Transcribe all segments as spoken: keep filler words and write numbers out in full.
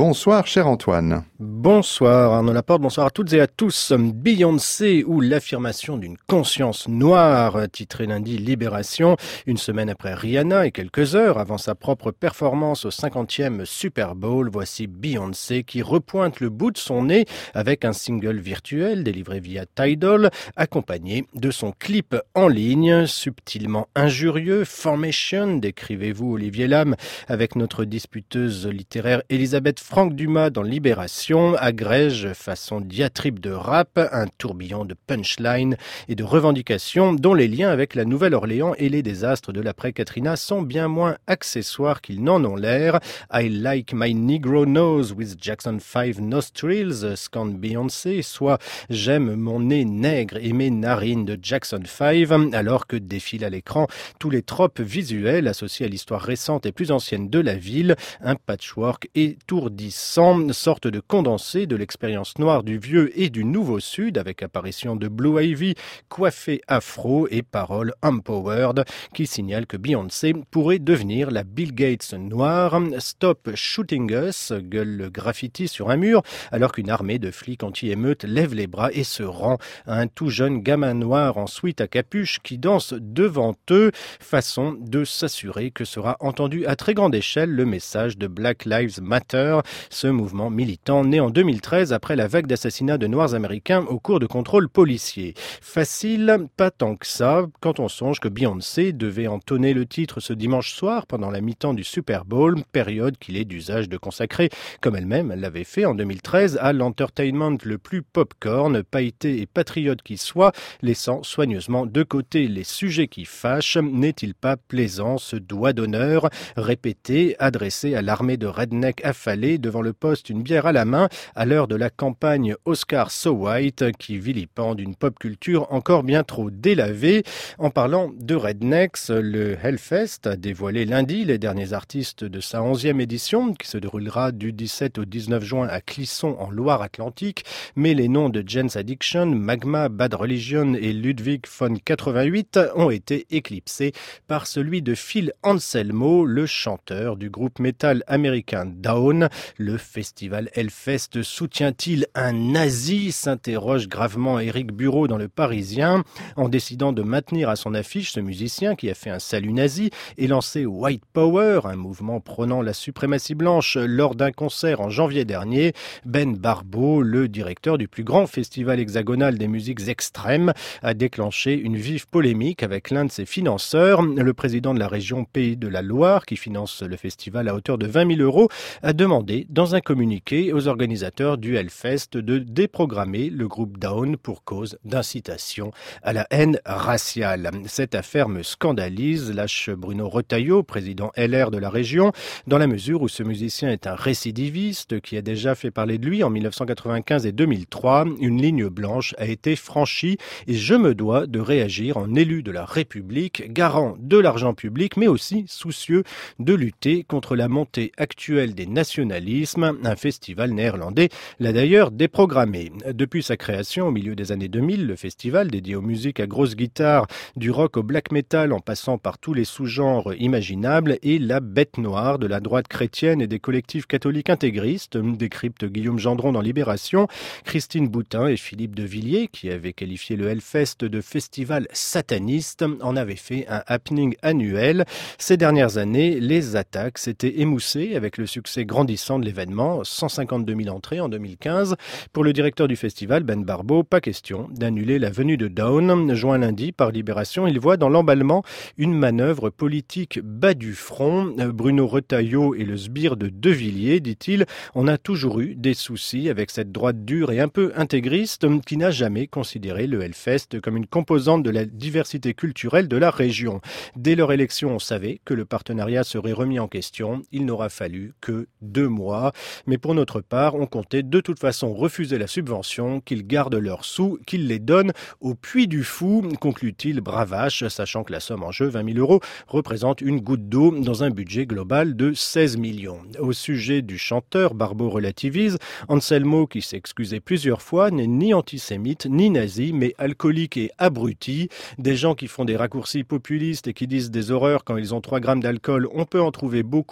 Bonsoir cher Antoine. Bonsoir Arnaud Laporte, bonsoir à toutes et à tous. Beyoncé ou l'affirmation d'une conscience noire, titré lundi Libération, une semaine après Rihanna et quelques heures avant sa propre performance au cinquantième Super Bowl, voici Beyoncé qui repointe le bout de son nez avec un single virtuel délivré via Tidal, accompagné de son clip en ligne, subtilement injurieux. Formation, décrivez-vous Olivier Lam avec notre disputeuse littéraire Elisabeth Franck-Dumas dans Libération, agrège façon diatribe de rap, un tourbillon de punchline et de revendications dont les liens avec la Nouvelle-Orléans et les désastres de l'après-Katrina sont bien moins accessoires qu'ils n'en ont l'air. I like my Negro nose with Jackson five nostrils, scande Beyoncé, soit j'aime mon nez nègre et mes narines de Jackson five, alors que défilent à l'écran tous les tropes visuels associés à l'histoire récente et plus ancienne de la ville, un patchwork étourdissant, sorte de condensé de l'expérience noire du vieux et du nouveau sud, avec apparition de Blue Ivy coiffée afro et paroles empowered qui signalent que Beyoncé pourrait devenir la Bill Gates noire. Stop shooting us, gueule le graffiti sur un mur, alors qu'une armée de flics anti-émeute lève les bras et se rend à un tout jeune gamin noir en sweat à capuche qui danse devant eux, façon de s'assurer que sera entendu à très grande échelle le message de Black Lives Matter, ce mouvement militant né en deux mille treize après la vague d'assassinats de Noirs américains au cours de contrôles policiers. Facile, pas tant que ça, quand on songe que Beyoncé devait entonner le titre ce dimanche soir pendant la mi-temps du Super Bowl, période qu'il est d'usage de consacrer, comme elle-même l'avait fait en deux mille treize, à l'entertainment le plus popcorn, pailleté et patriote qui soit, laissant soigneusement de côté les sujets qui fâchent. N'est-il pas plaisant ce doigt d'honneur répété, adressé à l'armée de redneck affalés devant le poste, une bière à la main, à l'heure de la campagne Oscar So White qui vilipende une pop culture encore bien trop délavée. En parlant de rednecks, le Hellfest a dévoilé lundi les derniers artistes de sa onzième édition qui se déroulera du dix-sept au dix-neuf juin à Clisson en Loire-Atlantique, mais les noms de Jane's Addiction, Magma, Bad Religion et Ludwig von quatre-vingt-huit ont été éclipsés par celui de Phil Anselmo, le chanteur du groupe métal américain Down. Le festival Hellfest soutient-il un nazi, s'interroge gravement Éric Bureau dans Le Parisien. En décidant de maintenir à son affiche ce musicien qui a fait un salut nazi et lancé White Power, un mouvement prônant la suprématie blanche lors d'un concert en janvier dernier, Ben Barbeau, le directeur du plus grand festival hexagonal des musiques extrêmes, a déclenché une vive polémique avec l'un de ses financeurs. Le président de la région Pays de la Loire, qui finance le festival à hauteur de vingt mille euros, a demandé dans un communiqué aux organisateurs du Hellfest de déprogrammer le groupe Down pour cause d'incitation à la haine raciale. Cette affaire me scandalise, lâche Bruno Retailleau, président L R de la région, dans la mesure où ce musicien est un récidiviste qui a déjà fait parler de lui en mille neuf cent quatre-vingt-quinze et deux mille trois. Une ligne blanche a été franchie et je me dois de réagir en élu de la République, garant de l'argent public, mais aussi soucieux de lutter contre la montée actuelle des nationalismes. Un festival néerlandais l'a d'ailleurs déprogrammé. Depuis sa création au milieu des années deux mille, le festival, dédié aux musiques à grosse guitare, du rock au black metal en passant par tous les sous-genres imaginables, est la bête noire de la droite chrétienne et des collectifs catholiques intégristes, décrypte Guillaume Gendron dans Libération. Christine Boutin et Philippe de Villiers, qui avaient qualifié le Hellfest de festival sataniste, en avaient fait un happening annuel. Ces dernières années, les attaques s'étaient émoussées avec le succès grandissant de l'événement, cent cinquante-deux mille entrées en deux mille quinze. Pour le directeur du festival, Ben Barbeau, pas question d'annuler la venue de Down. Joint lundi par Libération, il voit dans l'emballement une manœuvre politique bas du front. Bruno Retailleau et le sbire de De Villiers, dit-il, on a toujours eu des soucis avec cette droite dure et un peu intégriste qui n'a jamais considéré le Hellfest comme une composante de la diversité culturelle de la région. Dès leur élection, on savait que le partenariat serait remis en question. Il n'aura fallu que deux mois. Mais pour notre part, on comptait de toute façon refuser la subvention, qu'ils gardent leurs sous, qu'ils les donnent au puits du fou, conclut-il bravache, sachant que la somme en jeu, vingt mille euros, représente une goutte d'eau dans un budget global de seize millions. Au sujet du chanteur, Barbeau relativise. Anselmo, qui s'est excusé plusieurs fois, n'est ni antisémite, ni nazi, mais alcoolique et abruti. Des gens qui font des raccourcis populistes et qui disent des horreurs quand ils ont trois grammes d'alcool, on peut en trouver beaucoup,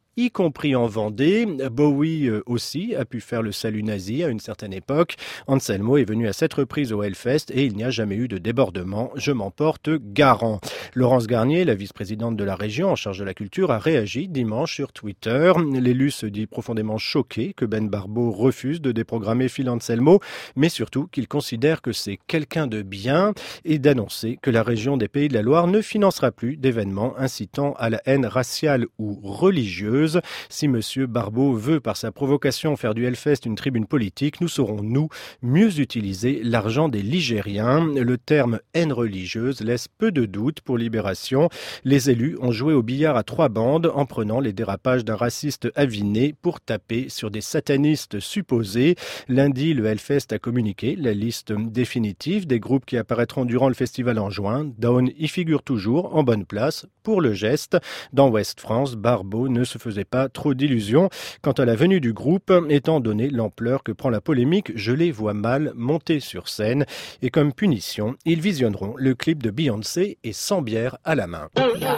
y compris en Vendée. Bowie aussi a pu faire le salut nazi à une certaine époque. Anselmo est venu à sept reprises au Hellfest et il n'y a jamais eu de débordement. Je m'en porte garant. Laurence Garnier, la vice-présidente de la région en charge de la culture, a réagi dimanche sur Twitter. L'élu se dit profondément choqué que Ben Barbeau refuse de déprogrammer Phil Anselmo, mais surtout qu'il considère que c'est quelqu'un de bien et d'annoncer que la région des Pays de la Loire ne financera plus d'événements incitant à la haine raciale ou religieuse. Si Monsieur Barbeau veut par sa provocation faire du Hellfest une tribune politique, nous saurons, nous, mieux utiliser l'argent des Ligériens. Le terme haine religieuse laisse peu de doute pour Libération. Les élus ont joué au billard à trois bandes en prenant les dérapages d'un raciste aviné pour taper sur des satanistes supposés. Lundi, le Hellfest a communiqué la liste définitive des groupes qui apparaîtront durant le festival en juin. Down y figure toujours en bonne place pour le geste. Dans Ouest France, Barbeau ne se faisait pas trop d'illusions quant à la venue du groupe, étant donné l'ampleur que prend la polémique. Je les vois mal monter sur scène et comme punition, ils visionneront le clip de Beyoncé et sans bière à la main.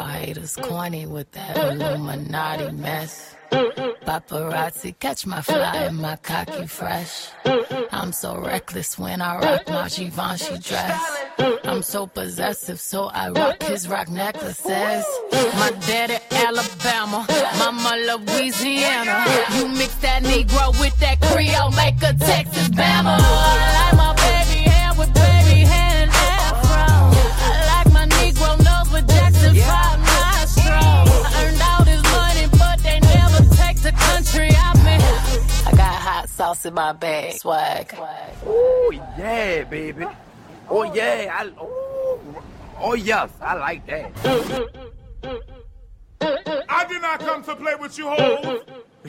Paparazzi catch my fly and my cocky fresh. I'm so reckless when I rock my Givenchy dress. I'm so possessive, so I rock his rock necklaces. My daddy Alabama, mama Louisiana. You mix that Negro with that Creole, make a Texas Bama. I like my baby hair with baby hair and afro. I like my Negro nose with Jackson five nostrils. I earned all this money, but they never take the country I'm in. I got hot sauce in my bag, swag. Oh yeah, baby. Oh yeah, I, oh, oh yes, I like that. I did not come to play with you hoes.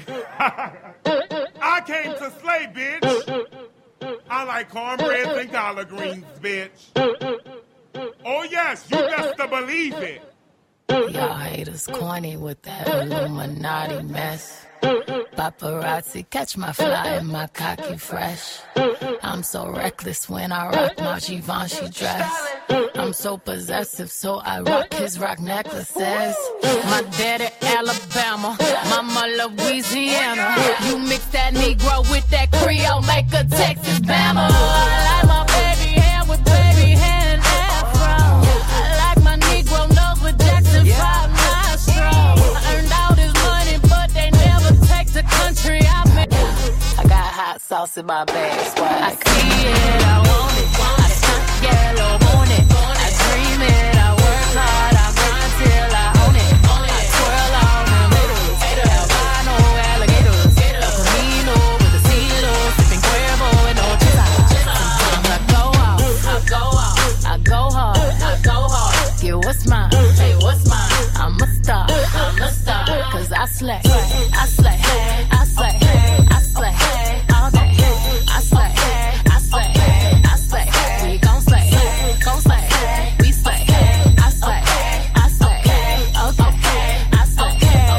I came to slay, bitch. I like cornbread and collard greens, bitch. Oh yes, you best to believe it. Y'all haters corny with that Illuminati mess. Paparazzi catch my fly and my cocky fresh. I'm so reckless when I rock my Givenchy dress. I'm so possessive, so I rock his rock necklaces. My daddy Alabama, mama Louisiana. You mix that Negro with that Creole, make a Texas Bama. I like my baby hair with baby hair and afro. I like my Negro nose with Jackson five nostrils. I earned all this money, but they never take the country I'm in. I got hot sauce in my bag, swag. I see it, I want it. I stunt yellow, want it. I dream it, I work hard, I grind till I own it. I twirl on them haters, albino alligators. El Camino with a silo, sipping Cuervo and Ochisa. Sometimes I go out, I go out, I go hard, I go hard. Yeah, what's mine? Hey, what's mine? I'm a star, I'm a star. Cause I slay, I slay, I slay, I slay. All day, I slay, I slay, I slay. We gon' slay, gon' slay. We slay, I slay, I slay. Okay, I slay.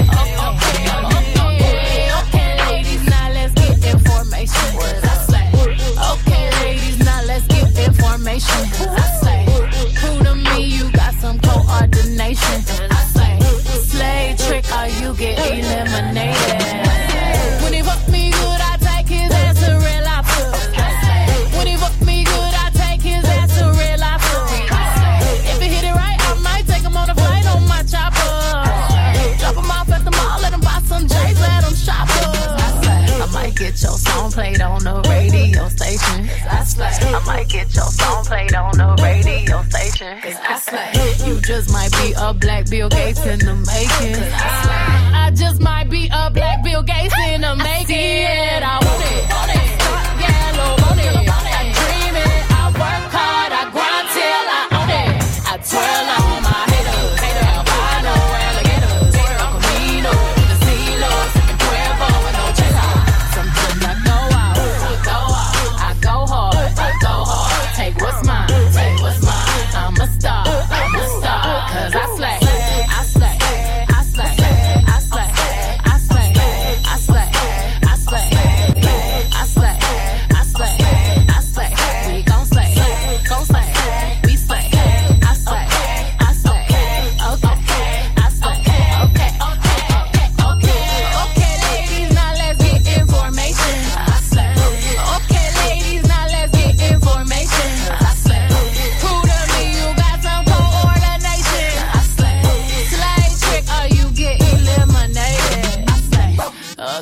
Okay, okay, ladies, now let's get information. I slay. Okay, ladies, now let's get information. I slay. Prove to me you got some coordination. I slay. Slay trick or you get eliminated. When he fuck me good, I take his ass to real lobster. When he fuck me good, I take his ass to real lobster. If he hit it right, I might take him on a flight on my chopper. Drop him off at the mall, let him buy some J's, let him shop up. I might get your song played on the radio station. I might get your song played on the radio station. I slay. You just might be a black Bill Gates in the making. I just might be a black Bill Gates in the making. I see it, I want it. Start yellow, want it. I dream it, I work hard, I grind till I own it. I twirl on my haters, albino alligators. El Camino with a silo, sipping Cuervo and Ochisa. Sometimes I go out, I go out, I go hard, I go hard. Take what's mine, take what's mine. I'm a star, I'm a star. Cause I slay, I slay, I slay, I slay, I slay, I slay, I slay, I slay.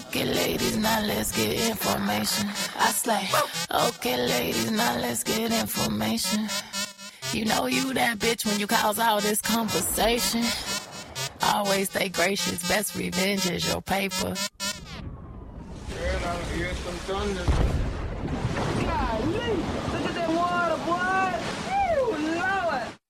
Okay, ladies, now let's get information. I slay. Okay, ladies, now let's get information. You know you that bitch when you cause all this conversation. Always stay gracious, best revenge is your paper. Girl, I hear some thunder. Golly, look at that water, boy.